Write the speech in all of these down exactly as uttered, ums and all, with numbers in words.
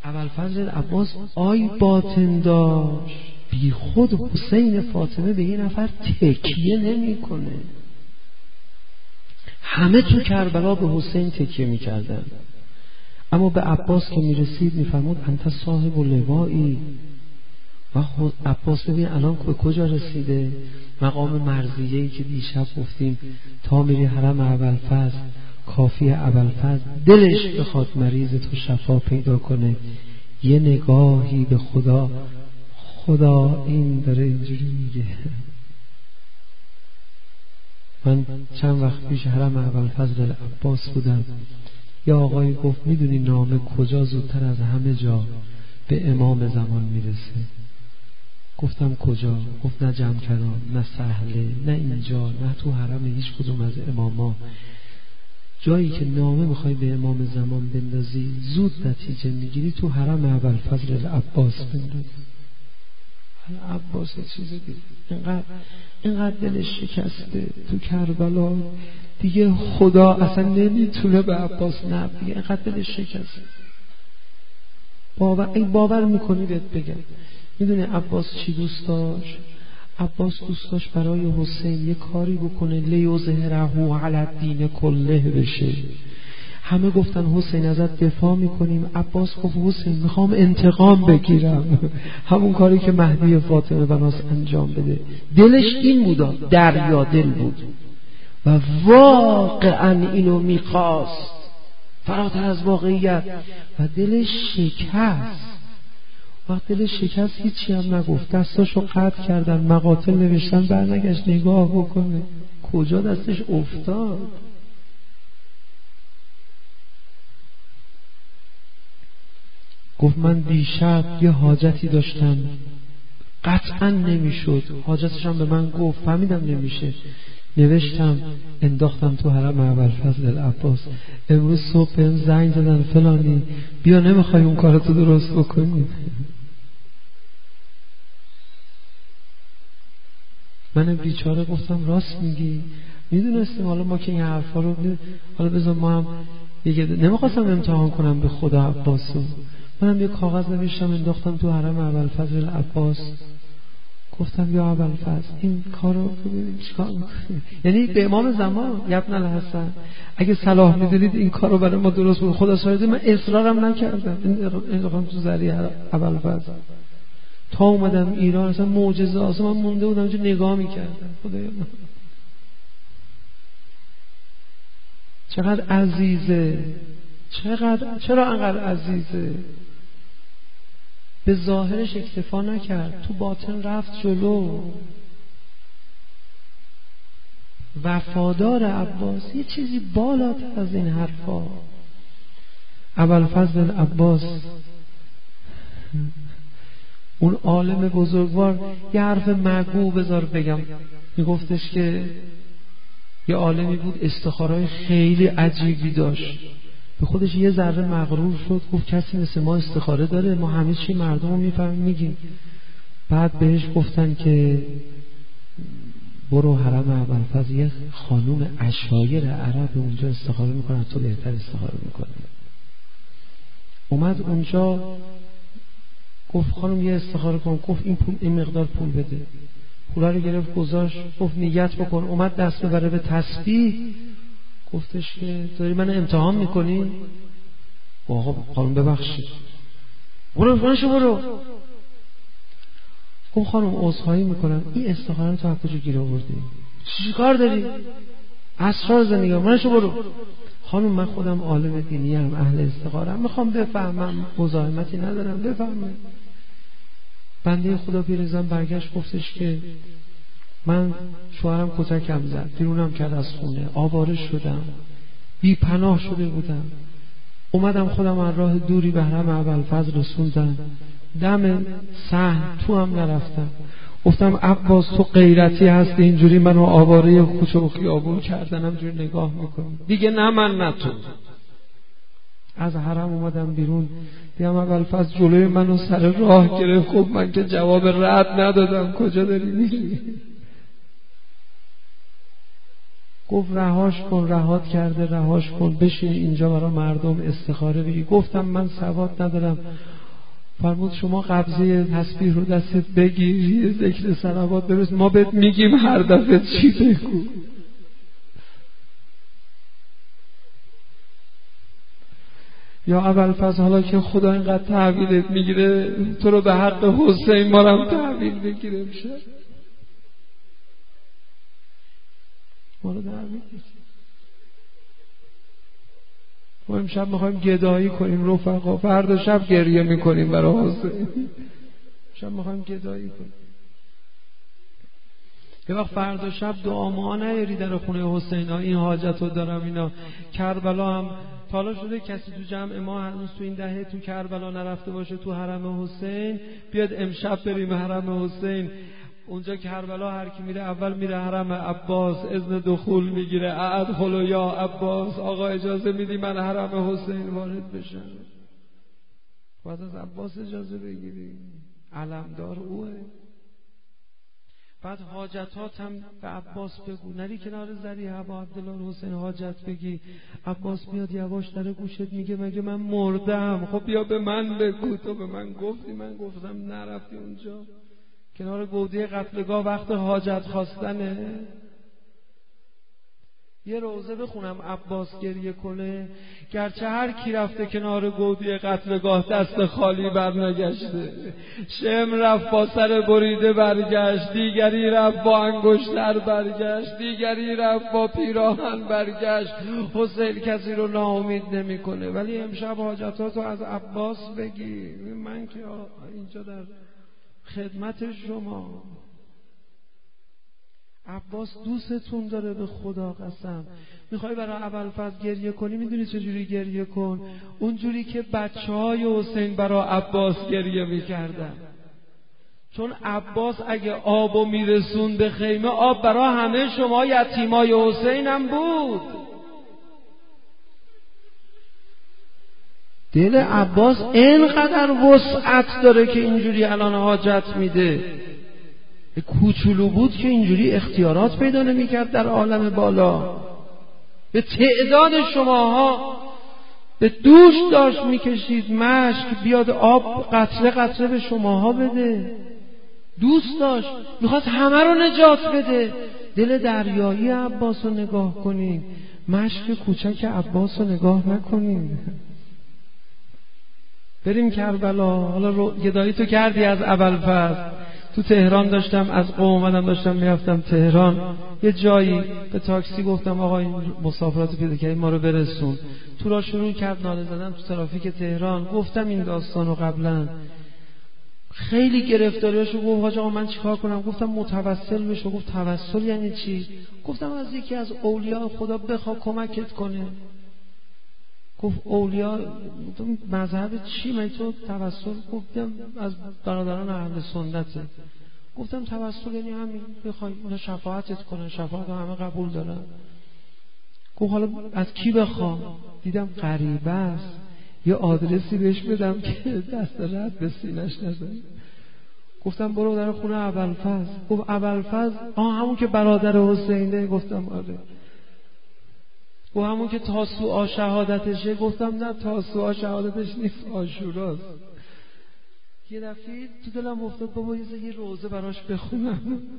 ابوالفضل عباس آی باطن داشت، بی خود حسین فاطمه به یه نفر تکیه نمی کنه. همه تو کربلا به حسین تکیه می کردن، اما به عباس که می رسید می فرمود انت صاحب لوایی. و عباس ببین الان به کجا رسیده، مقام مرضیه‌ای که دیشب گفتیم تا میری حرم ابوالفضل کافی ابوالفضل دلش بخواد مریض تو شفا پیدا کنه، یه نگاهی به خدا، خدا این داره اینجوری میگه. من چند وقت پیش حرم ابوالفضل عباس بودم، یا آقایی گفت میدونی نامه کجا زودتر از همه جا به امام زمان میرسه؟ گفتم کجا؟ گفت نه جمکران، نه سهله، نه اینجا، نه تو حرم هیچ کدوم از اماما. جایی که نامه میخوای به امام زمان بندازی زود نتیجه میگیری، تو حرم ابوالفضل عباس بندازی. عباس چیزی دید اینقدر اینقدر دلش شکسته تو کربلا دیگه، خدا اصلا نمیتونه به عباس نه دیگه، اینقدر دلش شکسته. باور این باور میکنی بهت بگم، میدونی عباس چی دوست داشت؟ عباس دوست داشت برای حسین یه کاری بکنه لیظهره علی الدین کله بشه. همه گفتن حسین ازت دفاع میکنیم، عباس گفت حسین میخوام انتقام بگیرم، همون کاری که مهدی فاطمه بناس انجام بده. دلش این بود، دریا دل بود و واقعا اینو میخواست فراتر از واقعیت و دلش شکست. وقت دلش شکست هیچی هم نگفت، دستاشو قطع کردن، مقاتل نوشتن، برنگشت نگاه بکنه کجا دستش افتاد. گفت من دیشب یه حاجتی داشتم قطعا نمیشد، حاجتشم به من گفت فهمیدم نمیشه، نوشتم انداختم تو حرم ابوالفضل عباس. امروز صبح بهم زنگ زدن فلانی بیا نمیخوای اون کارتو درست بکنی. من بیچاره گفتم راست میگی، میدونستیم حالا ما که این حرفا رو حالا بذار ما هم دیگه نمیخواستم امتحان کنم به خدا عباسو. منم یه کاغذ نوشتم انداختم تو حرم ابوالفضل عباس. گفتم یا ابوالفضل این کارو ببینیم چیکار می‌کنی، یعنی به امام زمان ابن الحسن اگه صلاح می‌دونید این کارو برای ما درست بود. خدا شاهده من اصرارم نکردم انداختم تو ذریعه ابوالفضل. تا اومدم ایران اصلا معجزه اصلا من مونده بودم چه نگاه می‌کردم. خدایا چقدر عزیزه، چقدر چرا انقدر عزیزه. به ظاهرش اکتفا نکرد، تو باطن رفت جلو. وفادار عباس، یه چیزی بالاتر از این حرفا. ابوالفضل عباس اون عالم بزرگوار یه حرف مگو بذار بگم، میگفتش که یه عالمی بود استخارهای خیلی عجیبی داشت، به خودش یه ذره مغرور شد، گفت کسی مثل ما استخاره داره؟ ما همه چی مردم رو میفهمیم میگیم. بعد بهش گفتن که برو حرم ابوالفضل، یه خانوم عشایر عرب اونجا استخاره میکنن، تو بهتر استخاره میکنی. اومد اونجا گفت خانم یه استخاره کن. گفت این پول این مقدار پول بده. پولا رو گرفت گذاشت، گفت نیت بکن. اومد دست ببره به تسبیح، گفتش که داری من امتحان میکنی؟ آقا خانم ببخشید برو برو برو. گفت خانم عذرخواهی میکنم این استخاره رو تو از کجا گیر آوردی؟ چی کار داری؟ اسرار زندگی منشو برو. خانم من خودم عالم دینی ام، اهل استخاره ام، میخوام بفهمم، مزاحمتی ندارم بفهمم. بنده خدا پیرزن برگشت گفتش که من شوهرم کتکم زد، بیرونم کرد از خونه، آواره شدم، بی پناه شده بودم، اومدم خودم از راه دوری به حرم ابوالفضل رسوندم، دم صحن تو هم نرفتم. گفتم عباس تو غیرتی هستی اینجوری منو آواره کوچه و خیابون کردن همجوری نگاه میکنی؟ دیگه نه من نه تو. از حرم اومدم بیرون، دیدم ابوالفضل جلوی منو سر راه گرفت. خب من که جواب رد ندادم، کجا داری میری؟ گفت رهاش کن، رهات کرده رهاش کن، بشین اینجا برای مردم استخاره بگی. گفتم من سواد ندارم. فرمود شما قبضه تسبیح رو دستت بگیر، ذکر صلوات برس، ما بهت میگیم هر دفعه چی بگو. یا ابوالفضل حالا که خدا اینقدر تحویلت میگیره، تو رو به حق حسین ما هم تحویل بگیره، امشب ما رو تحویل بگیره. ما امشب میخوایم گدایی کنیم رفقا، فردا شب گریه میکنیم برای حسین. شب میخوایم گدایی کنیم. یه وقت فردا شب دعا ما نیاری در خونه حسین ها، این حاجت رو دارم اینا. کربلا هم حالا شده کسی تو جمع ما هنوز تو این دهه تو کربلا نرفته باشه، تو حرم حسین، بیاد امشب بریم حرم حسین. اونجا کربلا هر کی میره اول میره حرم عباس، اذن دخول میگیره، ادخل یا عباس، آقا اجازه میدی من حرم حسین وارد بشم؟ باید از عباس اجازه بگیری، علمدار اوه. بعد حاجتات هم به عباس بگو، نری کنار ذریعه با عبدالله حسین حاجت بگی. عباس میاد یواش در گوشت میگه مگه من مردم؟ خب بیا به من بگو، تو به من گفتی، من گفتم نرفتی اونجا کنار گودی قتلگاه وقت حاجت خواستنه. یه روزه بخونم عباس گریه کنه، گرچه هر کی رفته کنار گودی قتلگاه دست خالی برنگشته. شم رفت با سر بریده برگشت، دیگری رفت با انگشتر برگشت، دیگری رفت با پیراهن برگشت. حسین کسی رو ناامید نمیکنه. ولی امشب حاجتاتو از عباس بگی، من که اینجا در خدمت شما. عباس دوستتون داره به خدا قسم. میخوای برای ابوالفضل گریه کنی، میدونی چجوری گریه کن؟ اونجوری که بچه های حسین برای عباس گریه میکردن. چون عباس اگه آبو میرسون به خیمه، آب برای همه شما یتیمای حسین هم بود. دل عباس اینقدر وسعت داره که اینجوری الان حاجت میده. کوچولو بود که اینجوری اختیارات پیدا نمی‌کرد در عالم بالا. به تعداد شماها به دوش داشت میکشید مشک بیاد آب قطره قطره به شماها بده. دوست داشت، میخواست همه رو نجات بده. دل دریایی عباس رو نگاه کنید، مشک کوچک عباس رو نگاه نکنید. بریم کربلا. حالا رو گدایی تو کردی از ابوالفضل. تو تهران داشتم از قم اومدم، داشتم میرفتم تهران، یه جایی به تاکسی گفتم آقا این مسافرات پیدا کردی ما رو برسون. تو را شروع کرد ناله زدن تو ترافیک تهران. گفتم این داستانو قبلا، خیلی گرفتاریاشو گفت حاج آقا من چیکار کنم؟ گفتم متوسل بشو. گفت توسل یعنی چی؟ گفتم از یکی از اولیاء خدا بخوا کمکت کنه. گفت اولیاء مذهب چی؟ من تو توسل؟ گفتم از برادران اهل سنته. گفتم توسل یعنی همین، بخوای اونا شفاعتت کنن، شفاعت همه قبول دارن. گفت حالا از کی بخوام؟ دیدم غریبه است، یه آدرسی بهش بدم که دست رد به سینش نزنه. گفتم برو در خونه ابوالفضل. گفت ابوالفضل آه همون که برادر حسینه؟ گفتم آره. و همون که تاسوعا شهادتشه؟ گفتم نه تاسوعا شهادتش نیست، عاشوراست. یه دفعه تو دلم افتاد بابا یه روزه براش بخونم.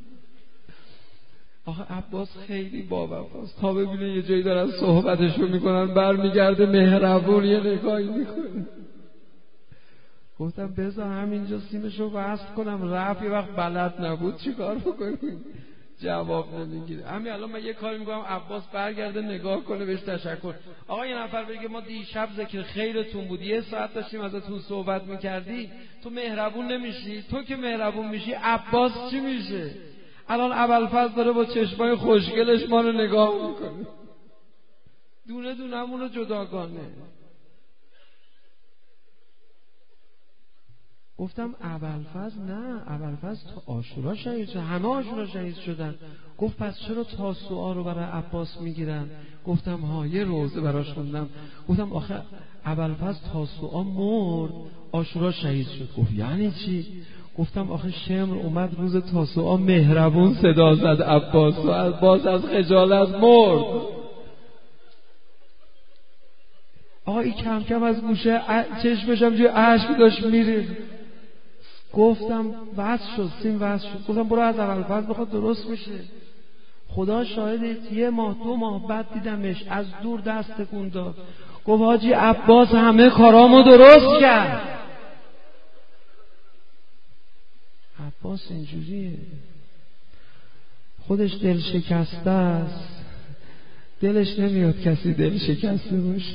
آخه عباس خیلی باوفاست، تا ببینه یه جایی دارن صحبتشو میکنن برمیگرده مهربون یه نگاهی میکنه. گفتم بذار همینجا سیمشو وصل کنم. رفت یه وقت بلد نبود چیکار بکنیم، جواب نمیگیره. همین الان من یه کاری میکنم عباس برگرده نگاه کنه بهش تشکر. آقا یه نفر بگه ما دیشب ذکر خیرتون بود، یه ساعت داشتیم ازتون صحبت میکردی، تو مهربون نمیشی؟ تو که مهربون میشی عباس چی میشه؟ الان ابوالفضل داره با چشمای خوشگلش ما رو نگاه میکنه، دونه دونمون رو جداگانه. گفتم ابوالفضل نه، ابوالفضل تا عاشورا شهید شد، همه عاشورا شهید شدن. گفت پس چرا تاسوعا رو برای عباس میگیرن؟ گفتم ها یه روزه براش خوندم. گفتم آخه ابوالفضل تاسوعا مرد عاشورا شهید شد. گفت یعنی چی؟ گفتم آخه شمر اومد روز تاسوعا مهربون صدا زد عباس و باز از خجالت مرد. آقا این کم کم از گوشه چشمشم جوی اشک داشت میره. گفتم وصل شد، سیم وصل شد. گفتم برو از اول فصل بخواد درست میشه. خدا شاهد، یه ماه دو ماه بعد دیدمش از دور دست تکون داد، گفت حاجی عباس همه کارامو درست کرد. عباس اینجوریه، خودش دل شکسته است، دلش نمیاد کسی دل شکسته باشه.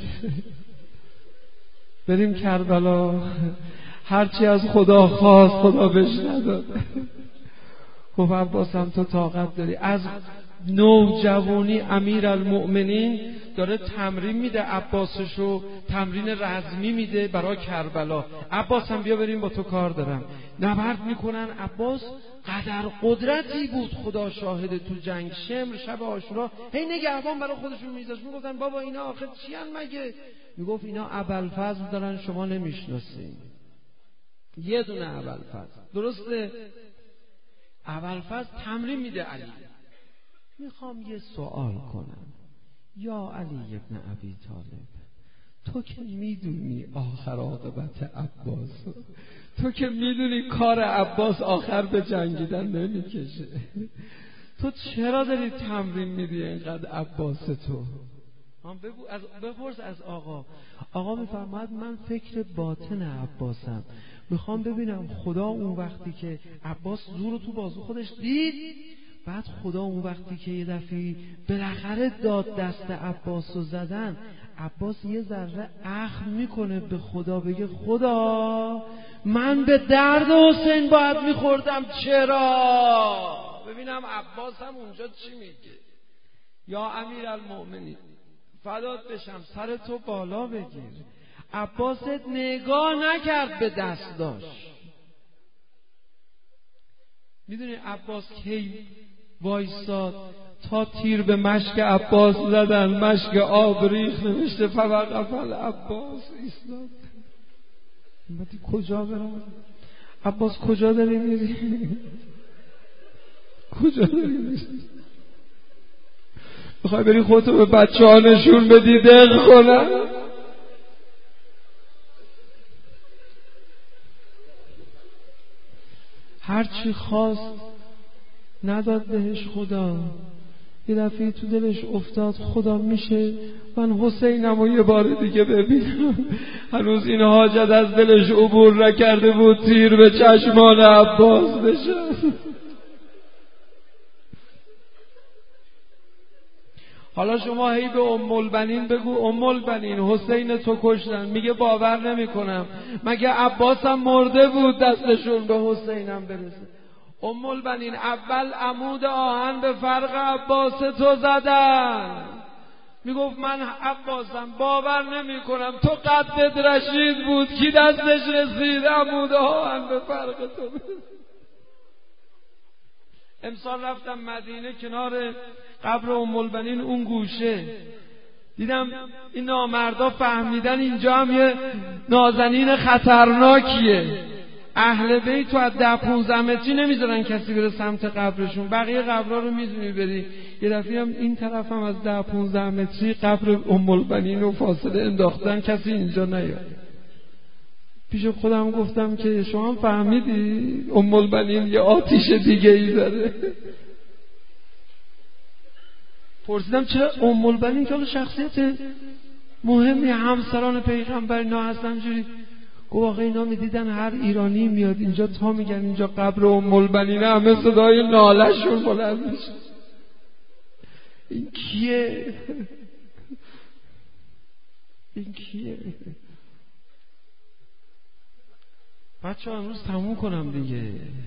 بریم کربلا، هرچی از خدا خواست خدا بهش نداد. گفت عباس هم تو طاقت داری. از نوجوانی امیرالمؤمنین داره تمرین میده عباسشو، تمرین رزمی میده برای کربلا. عباس هم بیا بریم با تو کار دارم. نبرد میکنن. عباس قدر قدرتی بود خدا شاهد تو جنگ. شمر شب عاشورا هی نگهبان برای خودشون میذاشت، میگفتن بابا اینا آخه چی ان مگه؟ میگفت اینا ابوالفضل دارن شما نمیشناسین. یه دونه ابوالفضل، درسته؟ ابوالفضل تمرین میده علی. میخوام یه سوال کنم، یا علی ابن ابی طالب، تو که میدونی آخر عاقبت عباس، تو که میدونی کار عباس آخر به جنگیدن نمیکشه، تو چرا داری تمرین میدی اینقدر عباس تو؟ هم بگو، از بپرس از آقا. آقا میفرماید من فکر باطن عباسم، میخوام ببینم خدا اون وقتی که عباس زور رو تو بازو خودش دید، بعد خدا اون وقتی که یه دفعی بالاخره داد دست عباس رو زدن، عباس یه ذره اخم میکنه به خدا، بگه خدا من به درد حسین باید میخوردم، چرا؟ ببینم عباس هم اونجا چی میگه. یا امیرالمؤمنین فدات بشم، سر تو بالا بگیر. عباست نگاه نکرد به دست داشت. میدونی عباس کی وایساد تا تیر به مشک عباس زدن، مشک آب ریخت، نوشته فوقف العباس ایستاد. بعدی کجا برم؟ عباس کجا داری میری؟ کجا داری میری؟ میخوای بری خودتو به بچه ها نشون بدی دق کنن؟ هرچی خواست نداد بهش خدا. یه دفعه تو دلش افتاد خدا میشه من حسینم و یه بار دیگه ببینم. هنوز این حاجت از دلش عبور نکرده بود تیر به چشمان عباس بشه. حالا شما هی به ام البنین بگو ام البنین حسین تو کشتن، میگه باور نمی کنم، مگه عباسم مرده بود دستشون به حسینم برسه. ام البنین اول عمود آهن به فرق عباس تو زدن. میگفت من عباسم باور نمی کنم، تو قدت رشید بود کی دستش رسید عمود آهن به فرق تو برسه. امسال رفتم مدینه کنار قبر ام البنین اون گوشه، دیدم این نامردا فهمیدن اینجا هم یه نازنین خطرناکیه. اهل بیت تو از ده پونزده متری نمیذارن کسی بره سمت قبرشون، بقیه قبرها رو میزونی بری. یه دفعه هم این طرف هم از ده پونزده متری قبر ام البنین رو فاصله انداختن کسی اینجا نیاد. پیش خودم گفتم که شما هم فهمیدی ام البنین یه آتیش دیگه ای داره. پرسیدم چرا ام البنین که شخصیت مهمی همسران پیغمبر اینا هستن جوری؟ گفت آقا اینا میدیدن هر ایرانی میاد اینجا تا میگن اینجا قبر ام البنین همه صدای ناله‌شون بلند میشه. این کیه؟ این کیه؟ بچه ها امروز تموم کنم دیگه،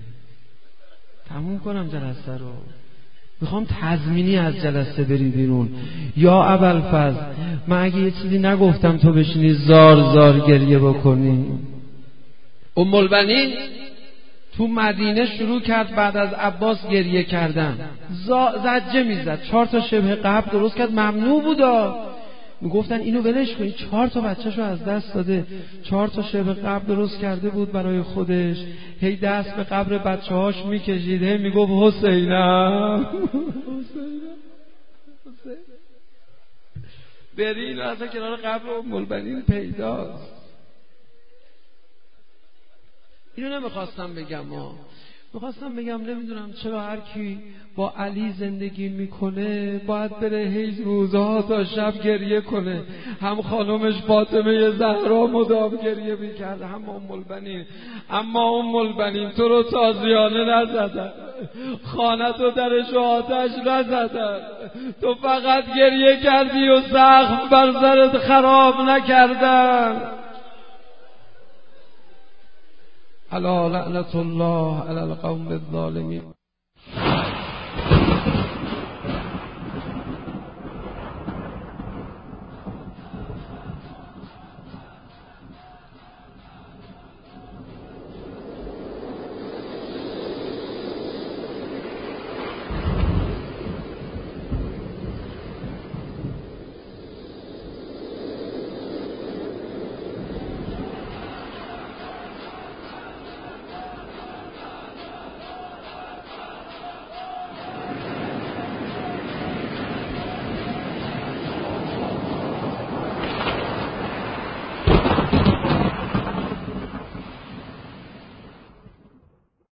تموم کنم جلسه رو. میخوام تضمینی از جلسه بری بیرون. یا ابوالفضل من اگه یه چیزی نگفتم تو بشینی زار زار گریه بکنی. ام البنین تو مدینه شروع کرد بعد از عباس گریه کردن، زجه میزد، چهار تا شبه قبر درست کرد، ممنوع بودا. میگفتن اینو ولش کن، چهار تا بچه‌شو از دست داده، چهار تا شبه قبر درست کرده بود برای خودش، هی دست به قبر بچه‌هاش میکشید، هی میگفت حسینم حسینم حسین. بری اینو اصلا کنار قبر ام البنین پیداست. اینو نمیخواستم بگم، ما میخواستم بگم نمیدونم چرا هر کی با علی زندگی میکنه باید بره هی روزها تا شب گریه کنه. هم خانمش فاطمه زهرا مدام گریه میکرد، هم ام البنین. اما ام البنین تو رو تازیانه نزدن، خانت و درش و آتش نزدن، تو فقط گریه کردی و زخم بر سرت خراب نکردن. الا لعنت الله علی القوم الظالمین.